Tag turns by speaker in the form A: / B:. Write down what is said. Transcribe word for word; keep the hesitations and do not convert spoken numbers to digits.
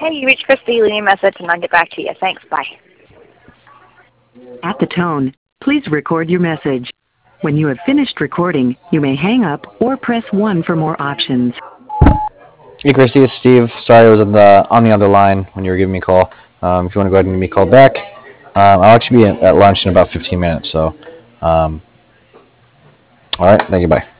A: Hey, you reached Christy. Leave me a message and I'll get back to you. Thanks. Bye.
B: At the tone, please record your message. When you have finished recording, you may hang up or press one for more options.
C: Hey, Christy, it's Steve. Sorry I was on the, on the other line when you were giving me a call. Um, if you want to go ahead and give me a call back, um, I'll actually be at lunch in about fifteen minutes. So, um, all right, thank you, bye.